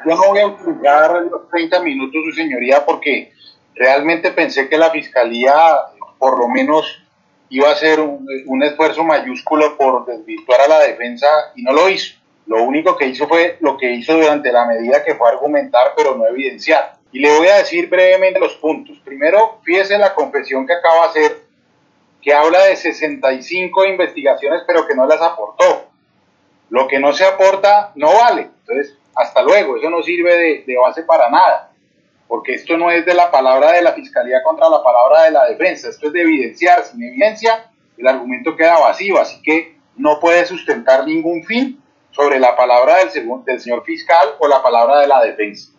Yo no voy a utilizar los 30 minutos, su señoría, porque realmente pensé que la fiscalía, por lo menos, iba a hacer un esfuerzo mayúsculo por desvirtuar a la defensa y no lo hizo. Lo único que hizo fue lo que hizo durante la medida, que fue argumentar, pero no evidenciar. Y le voy a decir brevemente los puntos. Primero, fíjese la confesión que acaba de hacer, que habla de 65 investigaciones, pero que no las aportó. Lo que no se aporta no vale. Entonces, hasta luego, eso no sirve de base para nada, porque esto no es de la palabra de la fiscalía contra la palabra de la defensa, esto es de evidenciar. Sin evidencia, el argumento queda vacío, así que no puede sustentar ningún fin sobre la palabra del señor fiscal o la palabra de la defensa.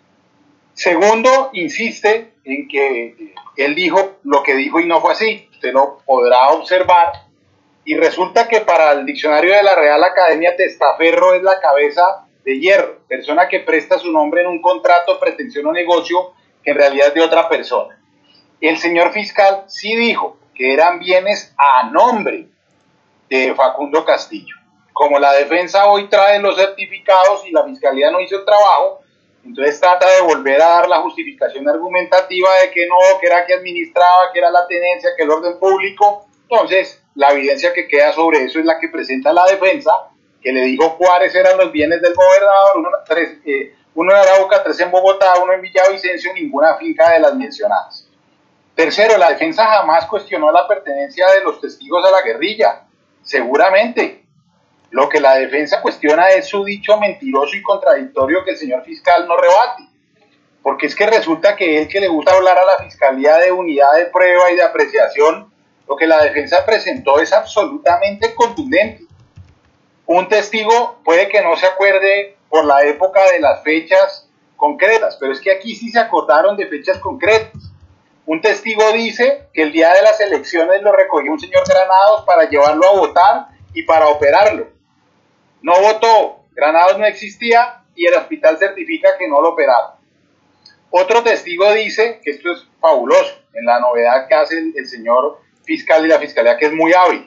Segundo, insiste en que él dijo lo que dijo y no fue así. Usted lo podrá observar. Y resulta que para el diccionario de la Real Academia, testaferro es la cabeza de hierro, persona que presta su nombre en un contrato, pretensión o negocio que en realidad es de otra persona. El señor fiscal sí dijo que eran bienes a nombre de Facundo Castillo. Como la defensa hoy trae los certificados y la fiscalía no hizo el trabajo, entonces trata de volver a dar la justificación argumentativa de que no, que era que administraba, que era la tenencia, que el orden público. Entonces, la evidencia que queda sobre eso es la que presenta la defensa, que le dijo cuáles eran los bienes del gobernador, uno en Arauca, 3 en Bogotá, 1 en Villavicencio, ninguna finca de las mencionadas. Tercero, la defensa jamás cuestionó la pertenencia de los testigos a la guerrilla. Seguramente, lo que la defensa cuestiona es su dicho mentiroso y contradictorio, que el señor fiscal no rebate. Porque es que resulta que él, que le gusta hablar a la fiscalía de unidad de prueba y de apreciación, lo que la defensa presentó es absolutamente contundente. Un testigo puede que no se acuerde por la época de las fechas concretas, pero es que aquí sí se acordaron de fechas concretas. Un testigo dice que el día de las elecciones lo recogió un señor Granados para llevarlo a votar y para operarlo. No votó, Granados no existía y el hospital certifica que no lo operaron. Otro testigo dice, que esto es fabuloso, en la novedad que hace el señor fiscal y la fiscalía, que es muy hábil.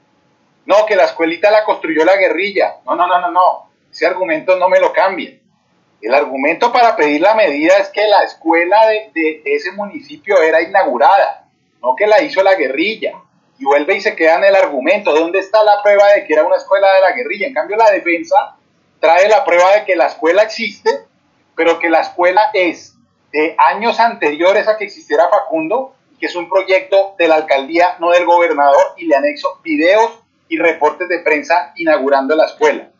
No, que la escuelita la construyó la guerrilla. No. Ese argumento no me lo cambien. El argumento para pedir la medida es que la escuela de ese municipio era inaugurada, no que la hizo la guerrilla. Y vuelve y se queda en el argumento. ¿Dónde está la prueba de que era una escuela de la guerrilla? En cambio, la defensa trae la prueba de que la escuela existe, pero que la escuela es de años anteriores a que existiera Facundo, que es un proyecto de la alcaldía, no del gobernador, y le anexo videos y reportes de prensa inaugurando la escuela.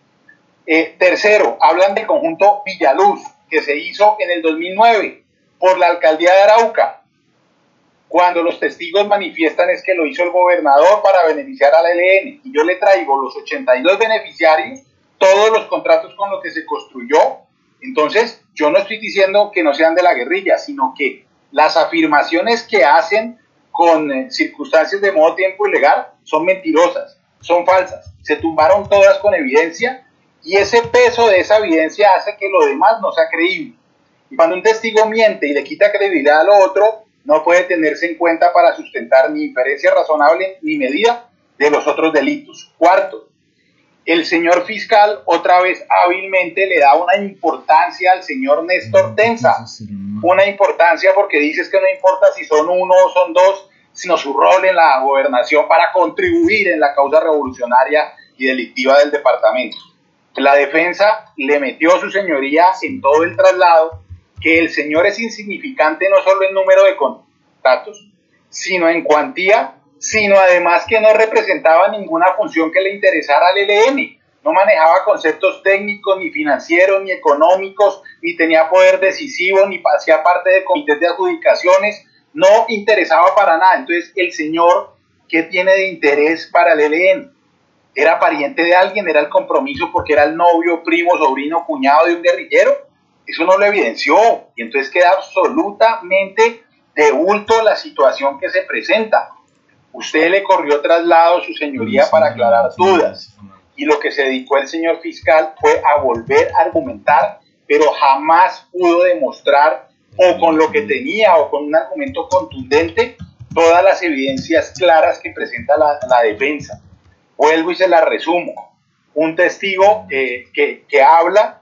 Tercero, hablan del conjunto Villaluz, que se hizo en el 2009 por la alcaldía de Arauca. Cuando los testigos manifiestan es que lo hizo el gobernador para beneficiar al ELN. Y yo le traigo los 82 beneficiarios, todos los contratos con los que se construyó. Entonces, yo no estoy diciendo que no sean de la guerrilla, sino que las afirmaciones que hacen con circunstancias de modo tiempo ilegal son mentirosas, son falsas. Se tumbaron todas con evidencia y ese peso de esa evidencia hace que lo demás no sea creíble. Y cuando un testigo miente y le quita credibilidad a lo otro, no puede tenerse en cuenta para sustentar ni inferencia razonable ni medida de los otros delitos. Cuarto, el señor fiscal otra vez hábilmente le da una importancia al señor Néstor Tenza. Una importancia porque dices que no importa si son uno o son dos, sino su rol en la gobernación para contribuir en la causa revolucionaria y delictiva del departamento. La defensa le metió a su señoría en todo el traslado que el señor es insignificante no solo en número de contratos, sino en cuantía, sino además que no representaba ninguna función que le interesara al ELN. No manejaba conceptos técnicos, ni financieros, ni económicos, ni tenía poder decisivo, ni hacía parte de comités de adjudicaciones, no interesaba para nada. Entonces, el señor, ¿qué tiene de interés para el ELN? ¿Era pariente de alguien? ¿Era el compromiso porque era el novio, primo, sobrino, cuñado de un guerrillero? Eso no lo evidenció, y entonces queda absolutamente de bulto la situación que se presenta. Usted le corrió traslado, su señoría, para aclarar dudas, y lo que se dedicó el señor fiscal fue a volver a argumentar, pero jamás pudo demostrar, o con lo que tenía, o con un argumento contundente, todas las evidencias claras que presenta la defensa. Vuelvo y se las resumo. Un testigo que habla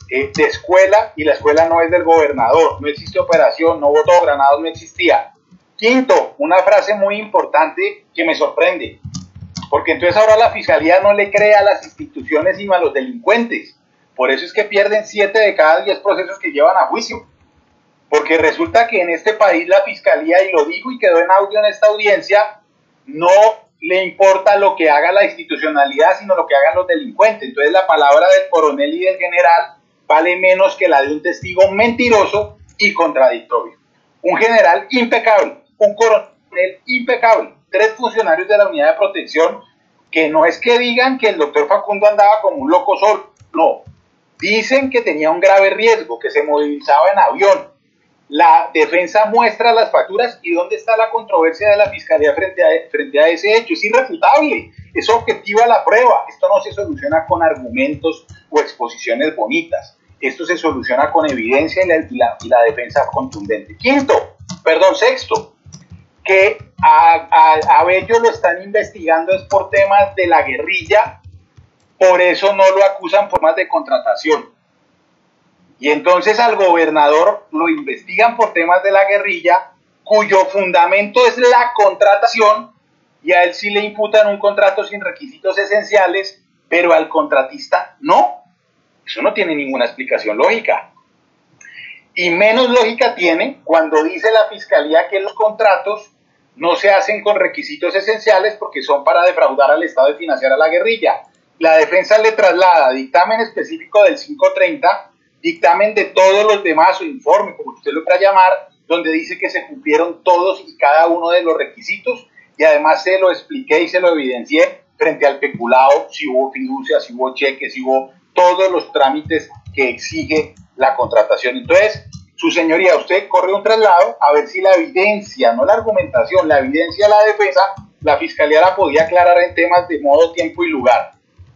de escuela, y la escuela no es del gobernador, no existe operación, no votó, Granados no existía. Quinto, una frase muy importante que me sorprende, porque entonces ahora la fiscalía no le cree a las instituciones sino a los delincuentes. Por eso es que pierden 7 de cada 10 procesos que llevan a juicio. Porque resulta que en este país la fiscalía, y lo digo y quedó en audio en esta audiencia, no le importa lo que haga la institucionalidad, sino lo que hagan los delincuentes. Entonces la palabra del coronel y del general vale menos que la de un testigo mentiroso y contradictorio. Un general impecable, un coronel impecable, 3 funcionarios de la unidad de protección que no es que digan que el doctor Facundo andaba como un loco solo, no. Dicen que tenía un grave riesgo, que se movilizaba en avión. La defensa muestra las facturas. ¿Y dónde está la controversia de la fiscalía frente a ese hecho? Es irrefutable, es objetiva la prueba. Esto no se soluciona con argumentos o exposiciones bonitas. Esto se soluciona con evidencia y la defensa contundente. Sexto, que a Bello lo están investigando es por temas de la guerrilla, por eso no lo acusan por temas de contratación. Y entonces al gobernador lo investigan por temas de la guerrilla, cuyo fundamento es la contratación, y a él sí le imputan un contrato sin requisitos esenciales, pero al contratista no. Eso no tiene ninguna explicación lógica. Y menos lógica tiene cuando dice la fiscalía que los contratos no se hacen con requisitos esenciales porque son para defraudar al Estado y financiar a la guerrilla. La defensa le traslada dictamen específico del 530, dictamen de todos los demás, o informe, como usted lo quiera llamar, donde dice que se cumplieron todos y cada uno de los requisitos, y además se lo expliqué y se lo evidencié frente al peculado, si hubo fiducia, si hubo cheques, si hubo todos los trámites que exige la contratación. Entonces, su señoría, usted corre un traslado a ver si la evidencia, no la argumentación, la evidencia de la defensa, la fiscalía la podía aclarar en temas de modo, tiempo y lugar.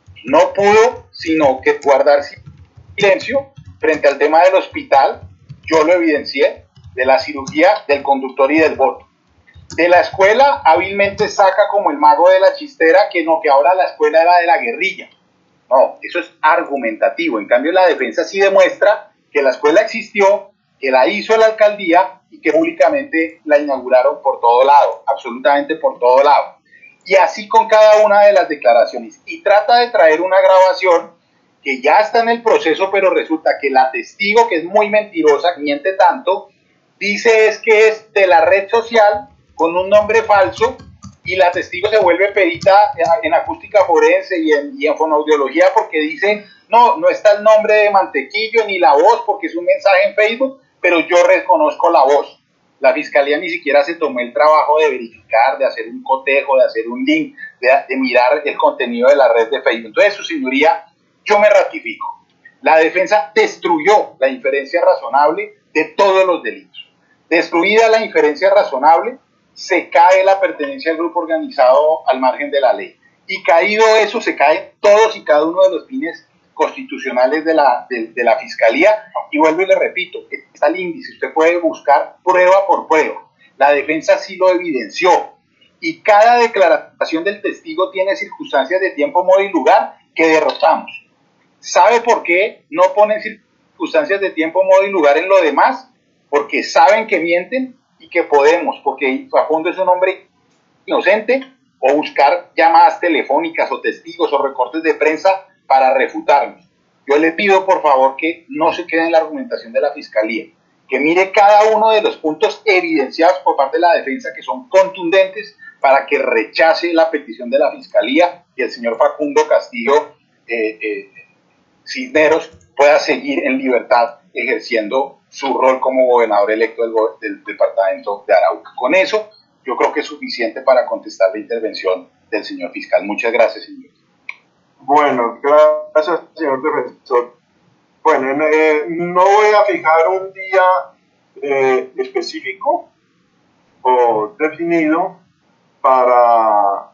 No pudo, sino que guardar silencio frente al tema del hospital. Yo lo evidencié, de la cirugía, del conductor y del voto. De la escuela, hábilmente saca como el mago de la chistera que no, que ahora la escuela era de la guerrilla. No, eso es argumentativo. En cambio, la defensa sí demuestra que la escuela existió, que la hizo la alcaldía y que públicamente la inauguraron por todo lado, absolutamente por todo lado. Y así con cada una de las declaraciones. Y trata de traer una grabación que ya está en el proceso, pero resulta que la testigo, que es muy mentirosa, miente tanto, dice es que es de la red social con un nombre falso, y la testigo se vuelve perita en acústica forense y en fonoaudiología porque dice, no está el nombre de Mantequillo ni la voz porque es un mensaje en Facebook, pero yo reconozco la voz. La fiscalía ni siquiera se tomó el trabajo de verificar, de hacer un cotejo, de hacer un link, de mirar el contenido de la red de Facebook. Entonces, su señoría, yo me ratifico. La defensa destruyó la inferencia razonable de todos los delitos. Destruida la inferencia razonable, se cae la pertenencia al grupo organizado al margen de la ley. Y caído eso, se caen todos y cada uno de los fines constitucionales de la fiscalía. Y vuelvo y le repito, está el índice, usted puede buscar prueba por prueba. La defensa sí lo evidenció. Y cada declaración del testigo tiene circunstancias de tiempo, modo y lugar que derrotamos. ¿Sabe por qué no ponen circunstancias de tiempo, modo y lugar en lo demás? Porque saben que mienten y que podemos, porque Facundo es un hombre inocente, o buscar llamadas telefónicas o testigos o recortes de prensa para refutarnos. Yo le pido por favor que no se quede en la argumentación de la fiscalía, que mire cada uno de los puntos evidenciados por parte de la defensa que son contundentes para que rechace la petición de la fiscalía y el señor Facundo Castillo Cisneros pueda seguir en libertad ejerciendo su rol como gobernador electo del departamento de Arauca. Con eso, yo creo que es suficiente para contestar la intervención del señor fiscal. Muchas gracias, señor. Bueno, gracias, señor defensor. Bueno, no voy a fijar un día específico o definido para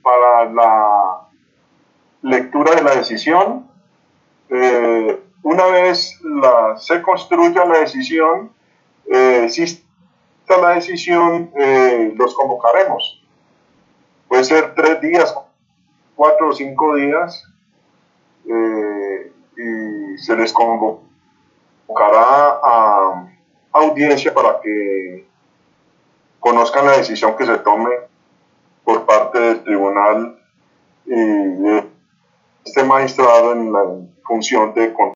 la lectura de la decisión. Una vez se construya la decisión, exista la decisión, los convocaremos. Puede ser 3 días, 4 o 5 días, y se les convocará convocará a audiencia para que conozcan la decisión que se tome por parte del tribunal y de este magistrado en la función de control.